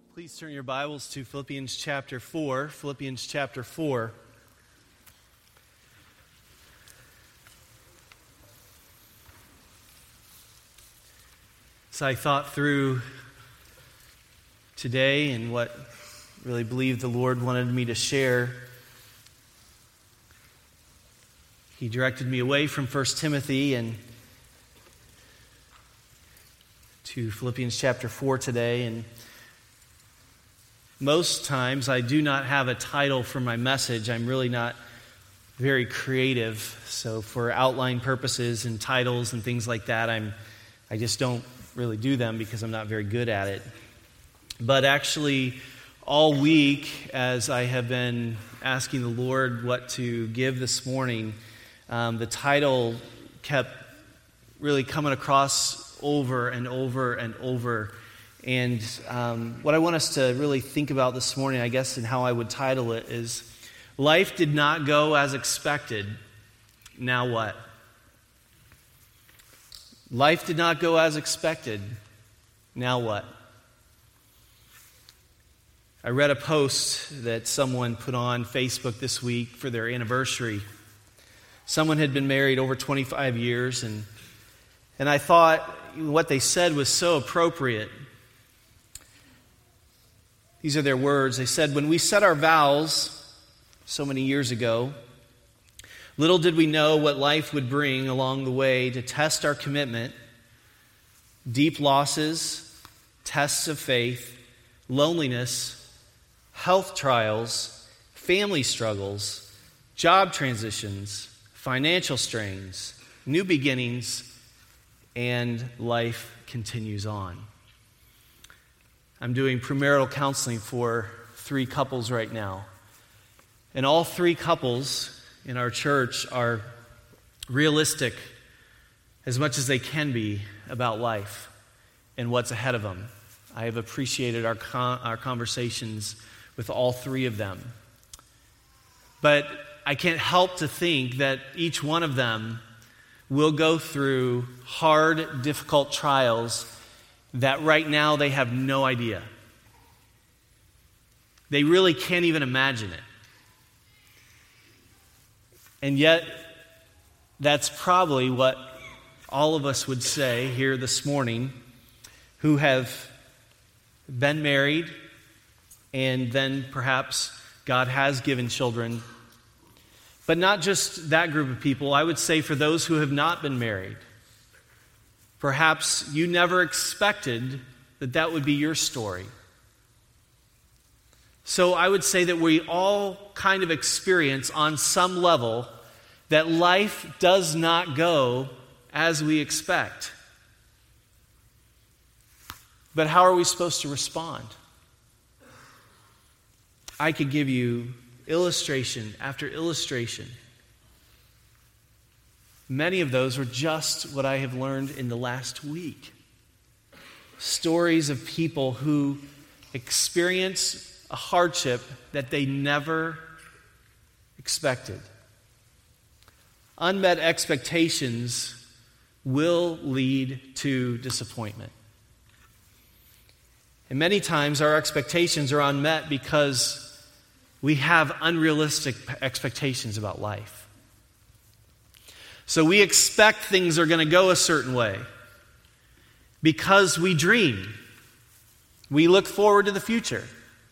Please turn your Bibles to Philippians chapter 4. Philippians chapter 4. As I thought through today and what I really believe the Lord wanted me to share, He directed me away from 1 Timothy and to Philippians chapter 4 today. And most times I do not have a title for my message. I'm really not very creative. So for outline purposes and titles and things like that, I just don't really do them because I'm not very good at it. But actually, all week, as I have been asking the Lord what to give this morning, the title kept really coming across over and over and over. And what I want us to really think about this morning, I guess, and how I would title it is, Life Did Not Go As Expected, Now What? Life did not go as expected, now what? I read a post that someone put on Facebook this week for their anniversary. Someone had been married over 25 years, and I thought what they said was so appropriate. These are their words. They said, "When we set our vows so many years ago, little did we know what life would bring along the way to test our commitment, deep losses, tests of faith, loneliness, health trials, family struggles, job transitions, financial strains, new beginnings, and life continues on." I'm doing premarital counseling for 3 couples right now. And all 3 couples in our church are realistic as much as they can be about life and what's ahead of them. I have appreciated our conversations with all 3 of them. But I can't help to think that each one of them will go through hard, difficult trials that right now they have no idea. They really can't even imagine it. And yet, that's probably what all of us would say here this morning who have been married and then perhaps God has given children. But not just that group of people. I would say for those who have not been married, perhaps you never expected that would be your story. So I would say that we all kind of experience on some level that life does not go as we expect. But how are we supposed to respond? I could give you illustration after illustration. Many of those were just what I have learned in the last week. Stories of people who experience a hardship that they never expected. Unmet expectations will lead to disappointment. And many times our expectations are unmet because we have unrealistic expectations about life. So we expect things are going to go a certain way because we dream. We look forward to the future.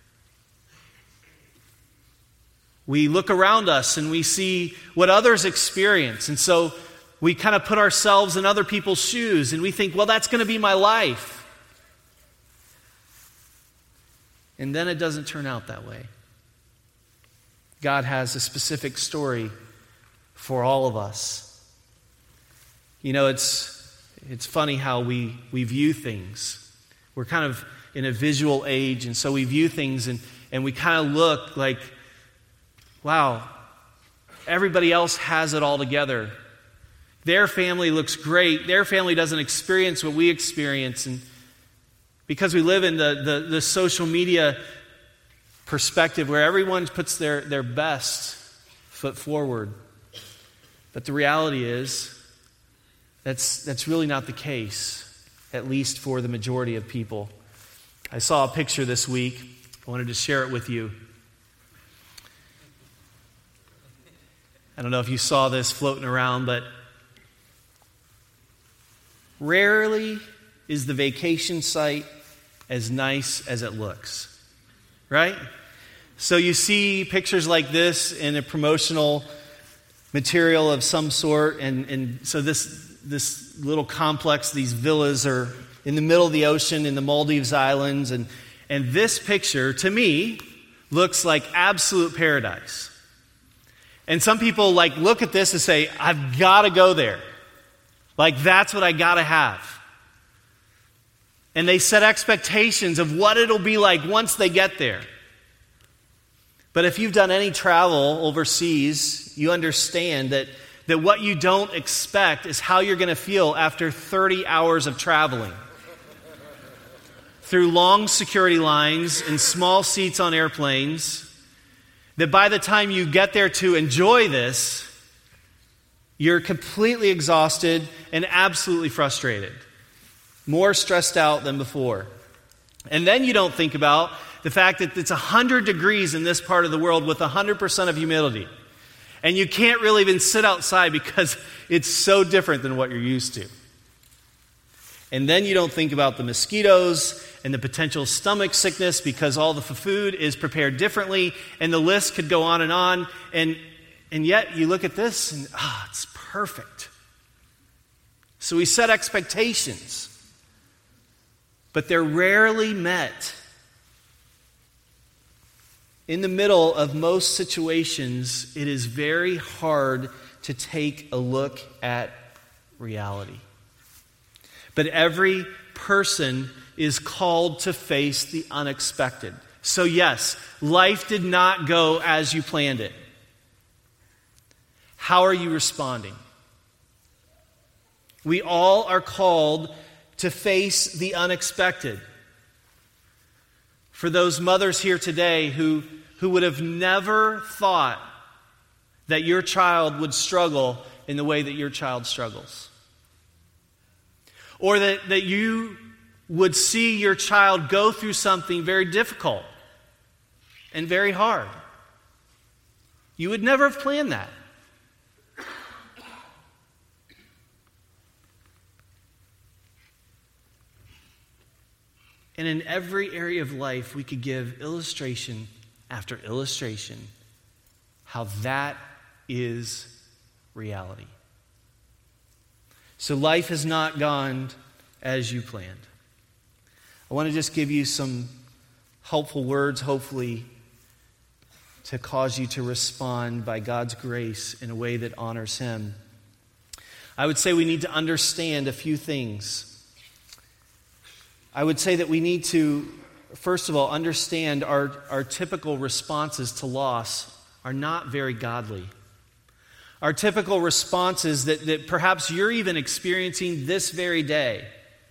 We look around us and we see what others experience. And so we kind of put ourselves in other people's shoes and we think, well, that's going to be my life. And then it doesn't turn out that way. God has a specific story for all of us. You know, it's funny how we view things. We're kind of in a visual age, and so we view things and we kind of look like, wow, everybody else has it all together. Their family looks great. Their family doesn't experience what we experience. And because we live in the social media perspective where everyone puts their best foot forward. But the reality is, that's really not the case, at least for the majority of people. I saw a picture this week. I wanted to share it with you. I don't know if you saw this floating around, but rarely is the vacation site as nice as it looks, right? So you see pictures like this in a promotional material of some sort, and so this little complex, these villas are in the middle of the ocean in the Maldives Islands, and this picture, to me, looks like absolute paradise. And some people look at this and say, I've got to go there. That's what I got to have. And they set expectations of what it'll be like once they get there. But if you've done any travel overseas, you understand that what you don't expect is how you're going to feel after 30 hours of traveling. Through long security lines and small seats on airplanes, that by the time you get there to enjoy this, you're completely exhausted and absolutely frustrated. More stressed out than before. And then you don't think about the fact that it's 100 degrees in this part of the world with 100% of humidity. And you can't really even sit outside because it's so different than what you're used to. And then you don't think about the mosquitoes and the potential stomach sickness because all the food is prepared differently, and the list could go on. And yet you look at this and, it's perfect. So we set expectations, but they're rarely met. In the middle of most situations, it is very hard to take a look at reality. But every person is called to face the unexpected. So yes, life did not go as you planned it. How are you responding? We all are called to face the unexpected. For those mothers here today who would have never thought that your child would struggle in the way that your child struggles. Or that you would see your child go through something very difficult and very hard. You would never have planned that. And in every area of life, we could give illustration after illustration how that is reality. So life has not gone as you planned. I want to just give you some helpful words, hopefully, to cause you to respond by God's grace in a way that honors Him. I would say we need to understand a few things. I would say that we need to, first of all, understand our typical responses to loss are not very godly. Our typical responses that perhaps you're even experiencing this very day.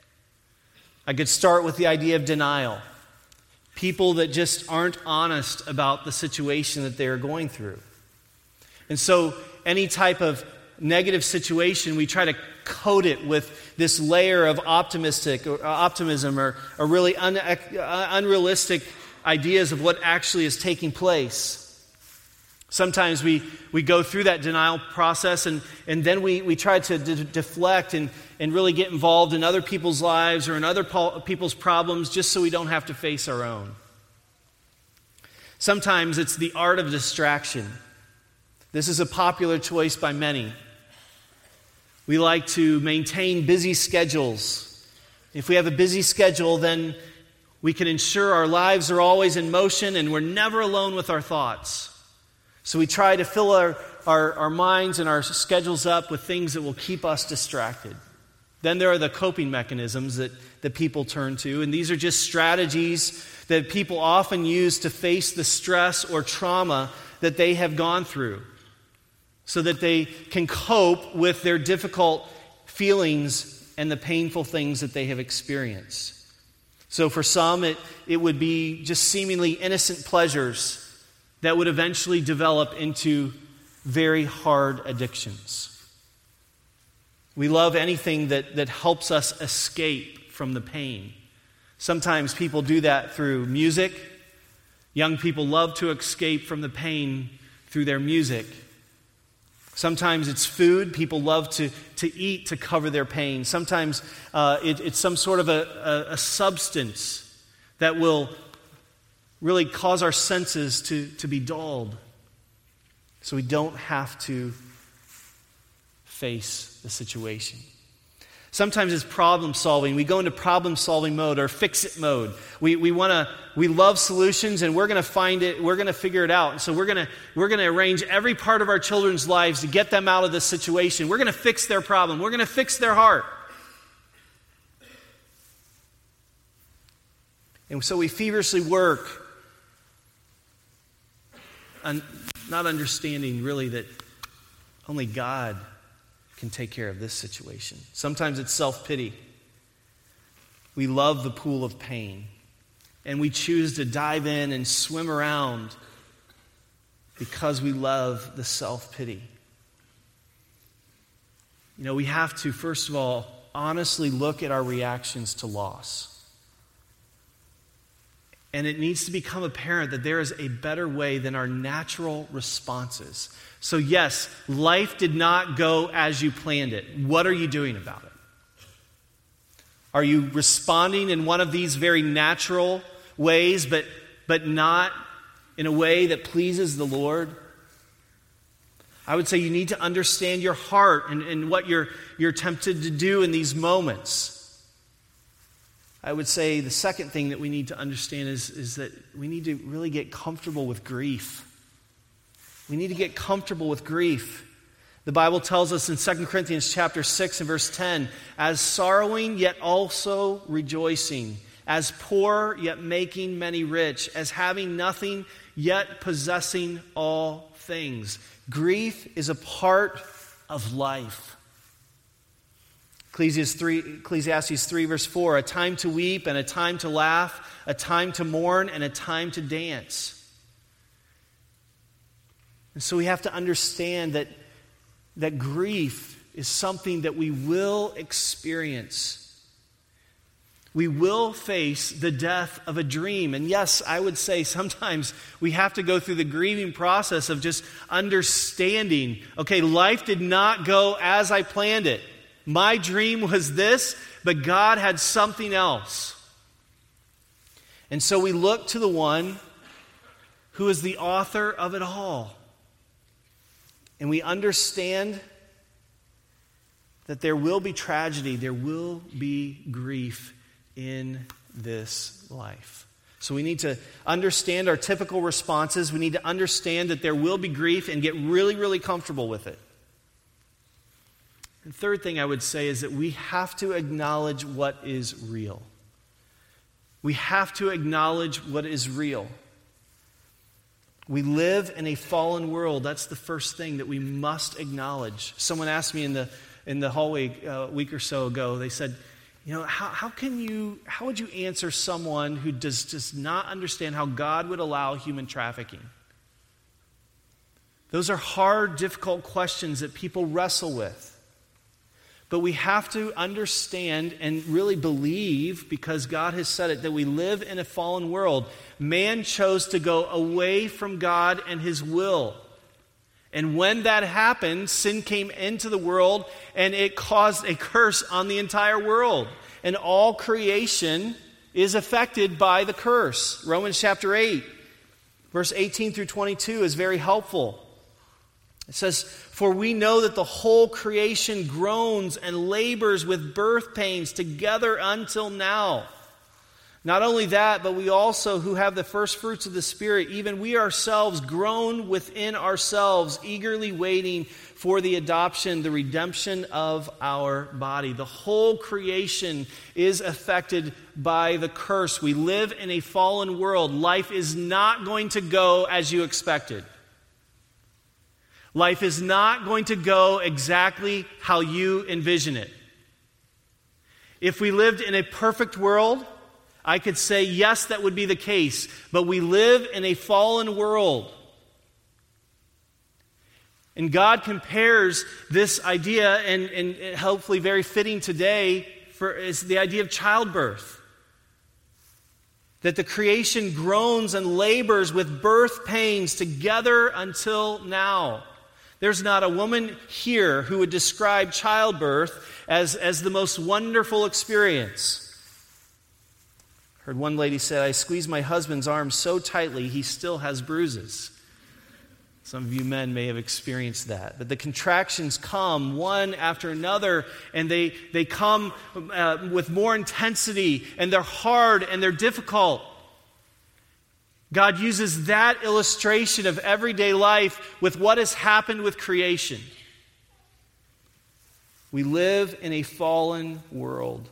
I could start with the idea of denial. People that just aren't honest about the situation that they're going through. And so any type of negative situation, we try to coat it with this layer of optimism or really unrealistic ideas of what actually is taking place. Sometimes we go through that denial process and then we try to deflect and really get involved in other people's lives or in other people's problems just so we don't have to face our own. Sometimes it's the art of distraction. This is a popular choice by many. We like to maintain busy schedules. If we have a busy schedule, then we can ensure our lives are always in motion and we're never alone with our thoughts. So we try to fill our minds and our schedules up with things that will keep us distracted. Then there are the coping mechanisms that people turn to, and these are just strategies that people often use to face the stress or trauma that they have gone through so that they can cope with their difficult feelings and the painful things that they have experienced. So for some, it would be just seemingly innocent pleasures that would eventually develop into very hard addictions. We love anything that helps us escape from the pain. Sometimes people do that through music. Young people love to escape from the pain through their music. Sometimes it's food. People love to eat to cover their pain. Sometimes it's some sort of a substance that will really cause our senses to be dulled so we don't have to face the situation. Sometimes it's problem solving. We go into problem solving mode or fix it mode. We love solutions and we're going to find it, we're going to figure it out. And so we're going to arrange every part of our children's lives to get them out of this situation. We're going to fix their problem. We're going to fix their heart. And so we feverishly work on not understanding really that only God can take care of this situation. Sometimes it's self-pity. We love the pool of pain, and we choose to dive in and swim around because we love the self-pity. You know, we have to, first of all, honestly look at our reactions to loss. And it needs to become apparent that there is a better way than our natural responses. So yes, life did not go as you planned it. What are you doing about it? Are you responding in one of these very natural ways, but not in a way that pleases the Lord? I would say you need to understand your heart and what you're tempted to do in these moments. I would say the second thing that we need to understand is that we need to really get comfortable with grief. We need to get comfortable with grief. The Bible tells us in 2 Corinthians chapter 6 and verse 10, as sorrowing yet also rejoicing, as poor yet making many rich, as having nothing yet possessing all things. Grief is a part of life. Ecclesiastes 3 verse 4, a time to weep and a time to laugh, a time to mourn and a time to dance. And so we have to understand that grief is something that we will experience. We will face the death of a dream. And yes, I would say sometimes we have to go through the grieving process of just understanding, okay, life did not go as I planned it. My dream was this, but God had something else. And so we look to the one who is the author of it all. And we understand that there will be tragedy, there will be grief in this life. So we need to understand our typical responses. We need to understand that there will be grief and get really, really comfortable with it. The third thing I would say is that we have to acknowledge what is real. We have to acknowledge what is real. We live in a fallen world. That's the first thing that we must acknowledge. Someone asked me in the hallway a week or so ago, they said, you know, how would you answer someone who does not understand how God would allow human trafficking? Those are hard, difficult questions that people wrestle with. But we have to understand and really believe, because God has said it, that we live in a fallen world. Man chose to go away from God and His will. And when that happened, sin came into the world and it caused a curse on the entire world. And all creation is affected by the curse. Romans chapter 8, verse 18 through 22 is very helpful. It says, for we know that the whole creation groans and labors with birth pains together until now. Not only that, but we also who have the first fruits of the Spirit, even we ourselves groan within ourselves, eagerly waiting for the adoption, the redemption of our body. The whole creation is affected by the curse. We live in a fallen world. Life is not going to go as you expected. Life is not going to go exactly how you envision it. If we lived in a perfect world, I could say, yes, that would be the case. But we live in a fallen world. And God compares this idea, and hopefully very fitting today, is the idea of childbirth. that the creation groans and labors with birth pains together until now. There's not a woman here who would describe childbirth as the most wonderful experience. Heard one lady say, I squeeze my husband's arm so tightly he still has bruises. Some of you men may have experienced that. But the contractions come one after another, and they come with more intensity, and they're hard and they're difficult. God uses that illustration of everyday life with what has happened with creation. We live in a fallen world.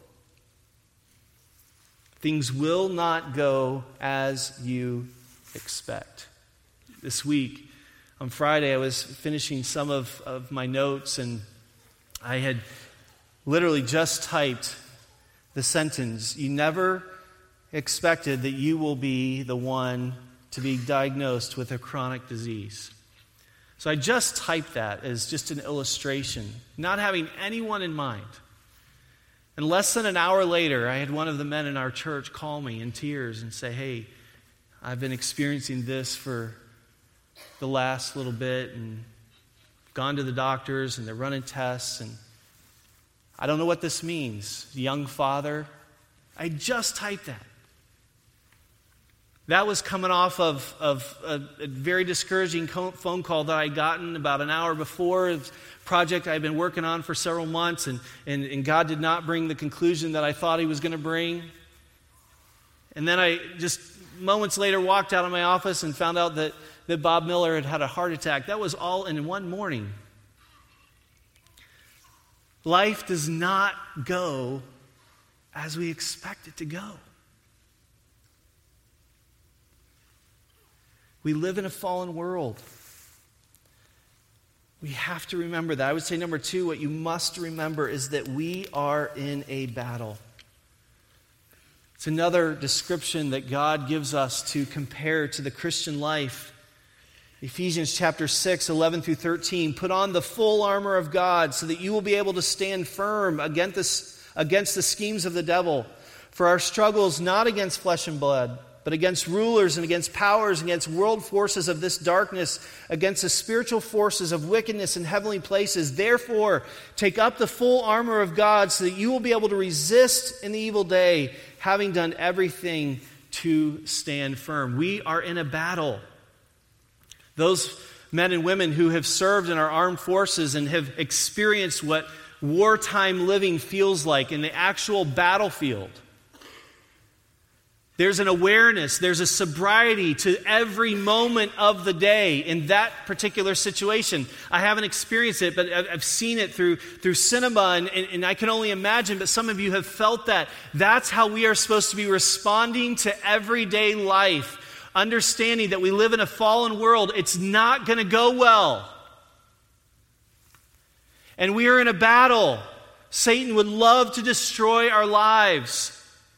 Things will not go as you expect. This week, on Friday, I was finishing some of my notes, and I had literally just typed the sentence, you never expected that you will be the one to be diagnosed with a chronic disease. So I just typed that as just an illustration, not having anyone in mind. And less than an hour later, I had one of the men in our church call me in tears and say, hey, I've been experiencing this for the last little bit and gone to the doctors and they're running tests and I don't know what this means. Young father. I just typed that. That was coming off of a very discouraging phone call that I had gotten about an hour before. It was a project I had been working on for several months, and God did not bring the conclusion that I thought He was going to bring. And then I just moments later walked out of my office and found out that Bob Miller had had a heart attack. That was all in one morning. Life does not go as we expect it to go. We live in a fallen world. We have to remember that. I would say number 2, what you must remember is that we are in a battle. It's another description that God gives us to compare to the Christian life. Ephesians chapter 6, 11 through 13. Put on the full armor of God so that you will be able to stand firm against the schemes of the devil. For our struggle is not against flesh and blood, but against rulers and against powers, against world forces of this darkness, against the spiritual forces of wickedness in heavenly places. Therefore, take up the full armor of God so that you will be able to resist in the evil day, having done everything to stand firm. We are in a battle. Those men and women who have served in our armed forces and have experienced what wartime living feels like in the actual battlefield. There's an awareness, there's a sobriety to every moment of the day in that particular situation. I haven't experienced it, but I've seen it through cinema, and I can only imagine, but some of you have felt that. That's how we are supposed to be responding to everyday life, understanding that we live in a fallen world. It's not going to go well. And we are in a battle. Satan would love to destroy our lives.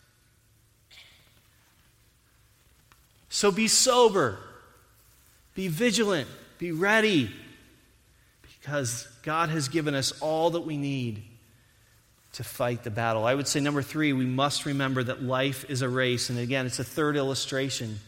So be sober, be vigilant, be ready, because God has given us all that we need to fight the battle. I would say number 3, we must remember that life is a race. And again, it's a third illustration.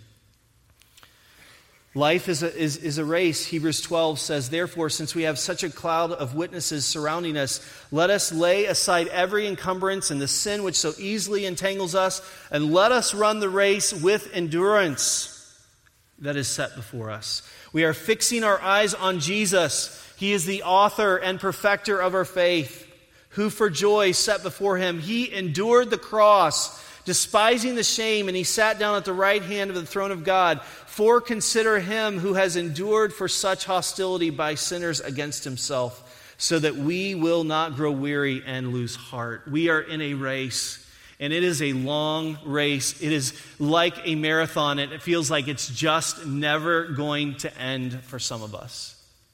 Life is a race. Hebrews 12 says, therefore, since we have such a cloud of witnesses surrounding us, let us lay aside every encumbrance and the sin which so easily entangles us, and let us run the race with endurance that is set before us. We are fixing our eyes on Jesus. He is the author and perfecter of our faith, who for joy set before him, he endured the cross, despising the shame, and he sat down at the right hand of the throne of God. For consider him who has endured for such hostility by sinners against himself, so that we will not grow weary and lose heart. We are in a race, and it is a long race. It is like a marathon, and it feels like it's just never going to end for some of us.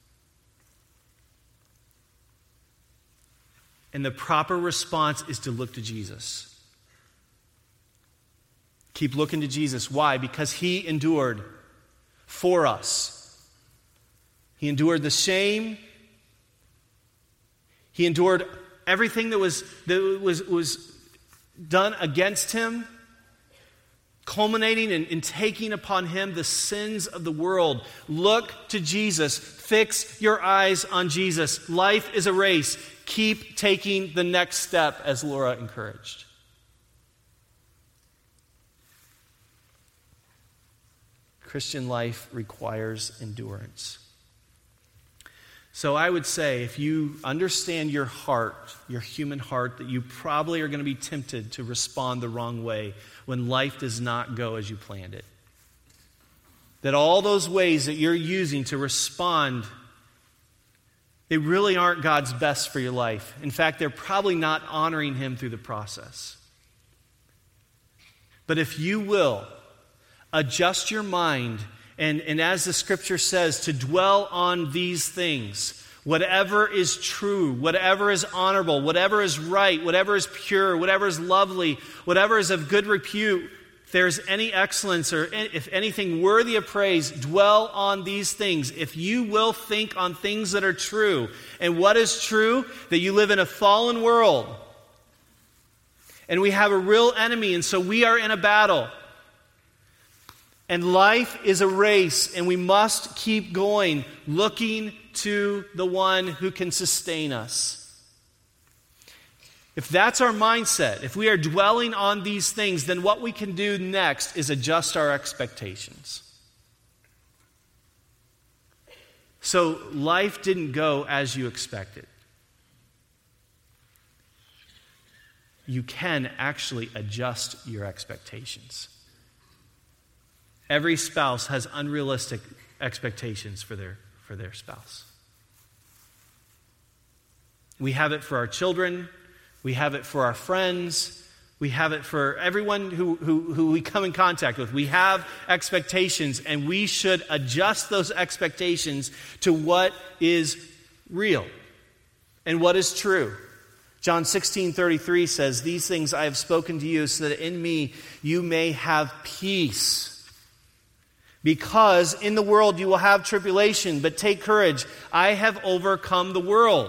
And the proper response is to look to Jesus. Keep looking to Jesus. Why? Because he endured for us. He endured the shame. He endured everything that was done against him, culminating in taking upon him the sins of the world. Look to Jesus. Fix your eyes on Jesus. Life is a race. Keep taking the next step, as Laura encouraged. Christian life requires endurance. So I would say, if you understand your heart, your human heart, that you probably are going to be tempted to respond the wrong way when life does not go as you planned it. That all those ways that you're using to respond, they really aren't God's best for your life. In fact, they're probably not honoring him through the process. But if you will adjust your mind, and as the scripture says, to dwell on these things, whatever is true, whatever is honorable, whatever is right, whatever is pure, whatever is lovely, whatever is of good repute, if there's any excellence or if anything worthy of praise, dwell on these things. If you will think on things that are true. And what is true? That you live in a fallen world. And we have a real enemy, and so we are in a battle. And life is a race, and we must keep going, looking to the one who can sustain us. If that's our mindset, if we are dwelling on these things, then what we can do next is adjust our expectations. So life didn't go as you expected. You can actually adjust your expectations. Every spouse has unrealistic expectations for their spouse. We have it for our children. We have it for our friends. We have it for everyone who we come in contact with. We have expectations, and we should adjust those expectations to what is real and what is true. John 16:33 says, "These things I have spoken to you so that in me you may have peace. Because in the world you will have tribulation, but take courage. I have overcome the world."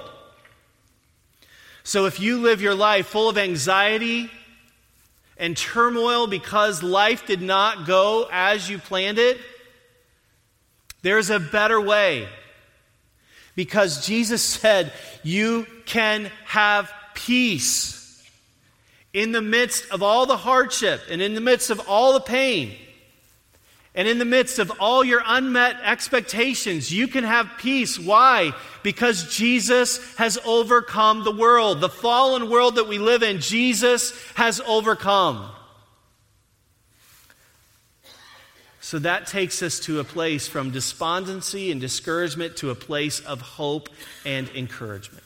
So if you live your life full of anxiety and turmoil because life did not go as you planned it, there's a better way. Because Jesus said you can have peace in the midst of all the hardship and in the midst of all the pain. And in the midst of all your unmet expectations, you can have peace. Why? Because Jesus has overcome the world. The fallen world that we live in, Jesus has overcome. So that takes us to a place from despondency and discouragement to a place of hope and encouragement.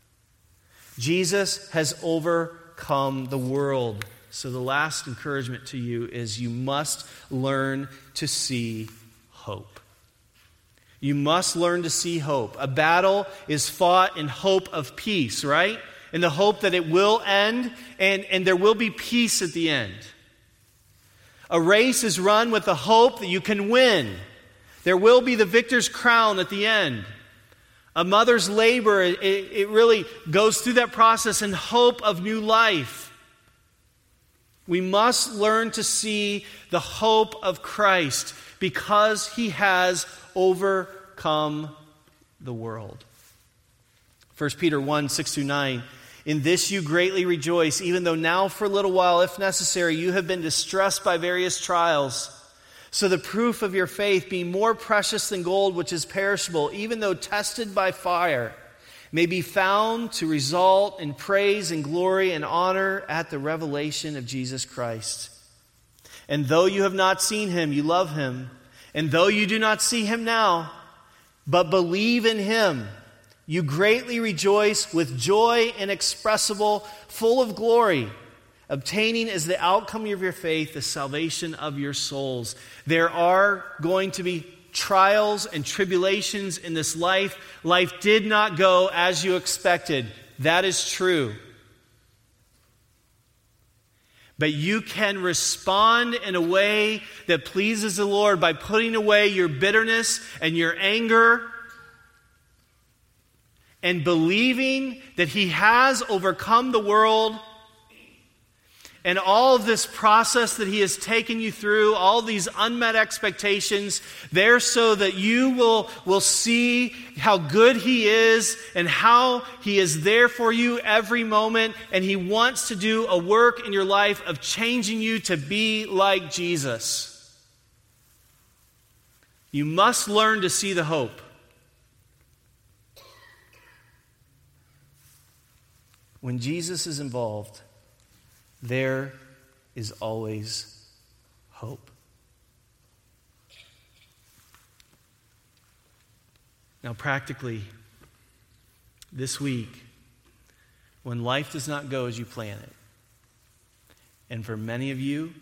Jesus has overcome the world. So the last encouragement to you is you must learn to see hope. You must learn to see hope. A battle is fought in hope of peace, right? In the hope that it will end and there will be peace at the end. A race is run with the hope that you can win. There will be the victor's crown at the end. A mother's labor, it really goes through that process in hope of new life. We must learn to see the hope of Christ because he has overcome the world. 1 Peter 1, 6-9. "In this you greatly rejoice, even though now for a little while, if necessary, you have been distressed by various trials. So the proof of your faith, being more precious than gold, which is perishable, even though tested by fire, may be found to result in praise and glory and honor at the revelation of Jesus Christ. And though you have not seen him, you love him. And though you do not see him now, but believe in him, you greatly rejoice with joy inexpressible, full of glory, obtaining as the outcome of your faith the salvation of your souls." There are going to be trials and tribulations in this life. Life did not go as you expected. That is true. But you can respond in a way that pleases the Lord by putting away your bitterness and your anger and believing that he has overcome the world And all of this process that he has taken you through, all these unmet expectations, they're so that you will see how good he is and how he is there for you every moment. And he wants to do a work in your life of changing you to be like Jesus. You must learn to see the hope. When Jesus is involved, there is always hope. Now, practically, this week, when life does not go as you plan it, and for many of you,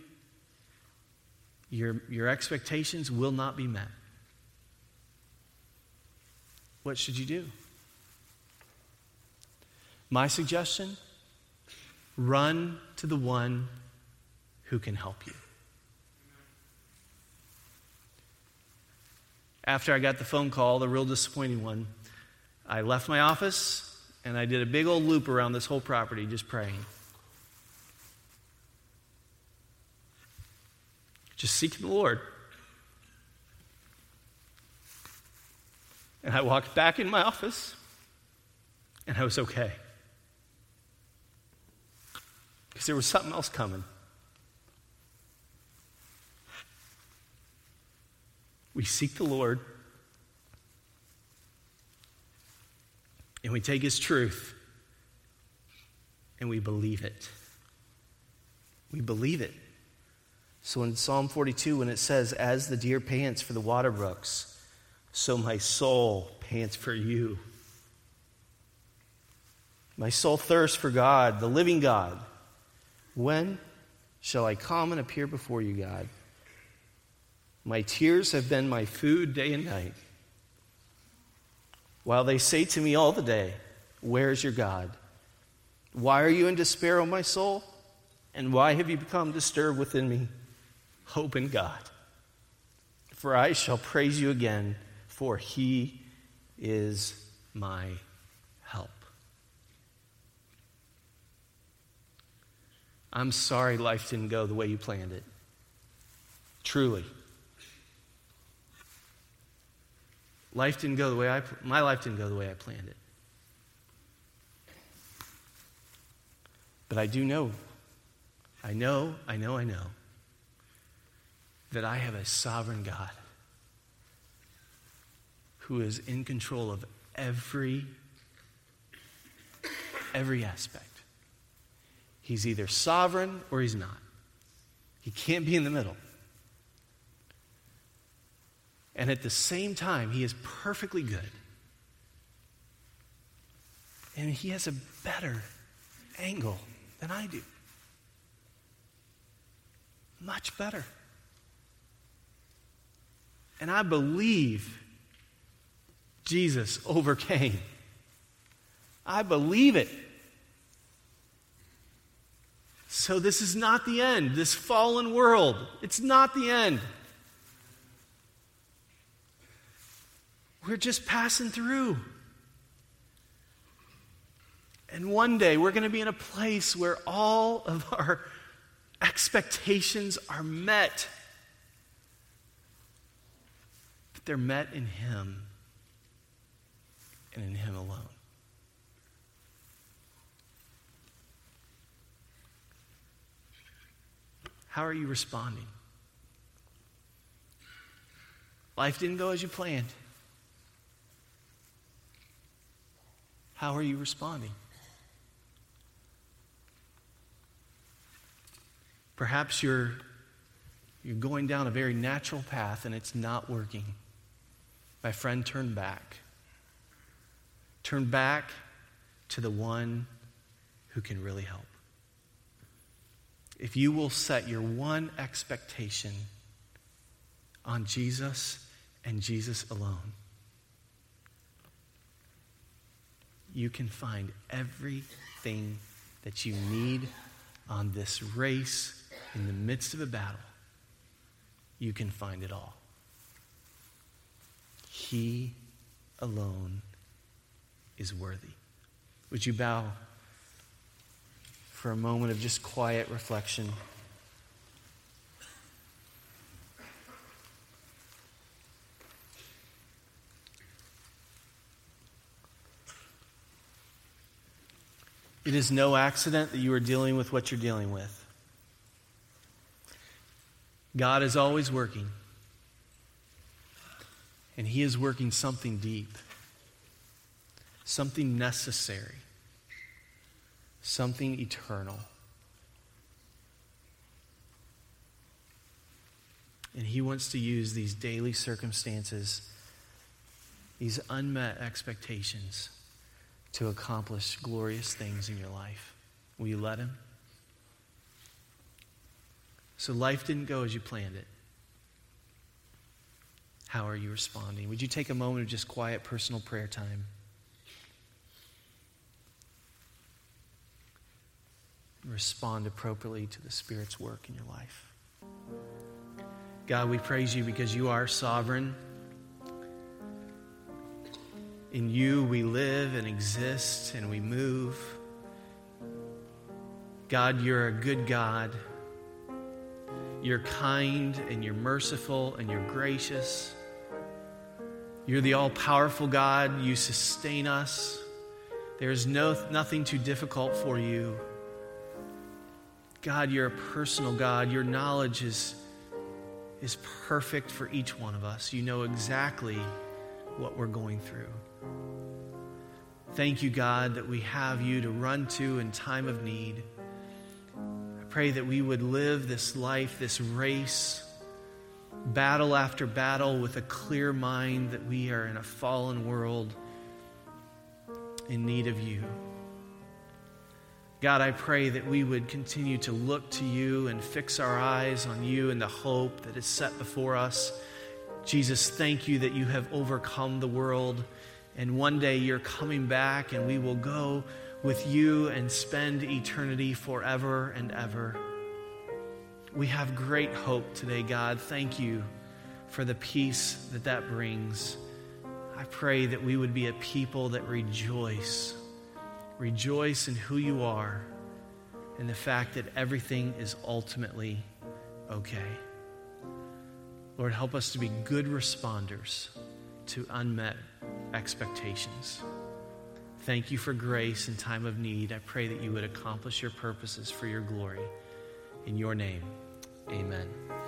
your expectations will not be met, what should you do? My suggestion, run to the one who can help you. After I got the phone call, the real disappointing one, I left my office and I did a big old loop around this whole property just praying. Just seeking the Lord. And I walked back in my office and I was okay. Because there was something else coming. We seek the Lord, and we take his truth, and we believe it. We believe it. So in Psalm 42, when it says, "As the deer pants for the water brooks, so my soul pants for you." My soul thirsts for God, the living God. When shall I come and appear before you, God? My tears have been my food day and night. While they say to me all the day, "Where is your God?" Why are you in despair, O my soul? And why have you become disturbed within me? Hope in God. For I shall praise you again, for he is my help. I'm sorry life didn't go the way you planned it. Truly. My life didn't go the way I planned it. But I do know, I know that I have a sovereign God who is in control of every aspect. He's either sovereign or he's not. He can't be in the middle. And at the same time, he is perfectly good. And he has a better angle than I do. Much better. And I believe Jesus overcame. I believe it. So this is not the end. This fallen world, it's not the end. We're just passing through. And one day we're going to be in a place where all of our expectations are met. But they're met in him and in him alone. How are you responding? Life didn't go as you planned. How are you responding? Perhaps you're going down a very natural path and it's not working. My friend, turn back. Turn back to the one who can really help. If you will set your one expectation on Jesus and Jesus alone, you can find everything that you need on this race in the midst of a battle. You can find it all. He alone is worthy. Would you bow for a moment of just quiet reflection. It is no accident that you are dealing with what you're dealing with. God is always working. And He is working something deep, something necessary, something eternal. And He wants to use these daily circumstances, these unmet expectations, to accomplish glorious things in your life. Will you let Him? So life didn't go as you planned it. How are you responding? Would you take a moment of just quiet personal prayer time? Respond appropriately to the Spirit's work in your life. God, we praise You because You are sovereign. In You we live and exist and we move. God, You're a good God. You're kind and You're merciful and You're gracious. You're the all-powerful God. You sustain us. There is nothing too difficult for You. God, You're a personal God. Your knowledge is perfect for each one of us. You know exactly what we're going through. Thank You, God, that we have You to run to in time of need. I pray that we would live this life, this race, battle after battle, with a clear mind that we are in a fallen world in need of You. God, I pray that we would continue to look to You and fix our eyes on You and the hope that is set before us. Jesus, thank You that You have overcome the world, and one day You're coming back and we will go with You and spend eternity forever and ever. We have great hope today, God. Thank You for the peace that brings. I pray that we would be a people that rejoice in who You are and the fact that everything is ultimately okay. Lord, help us to be good responders to unmet expectations. Thank You for grace in time of need. I pray that You would accomplish Your purposes for Your glory. In Your name, amen.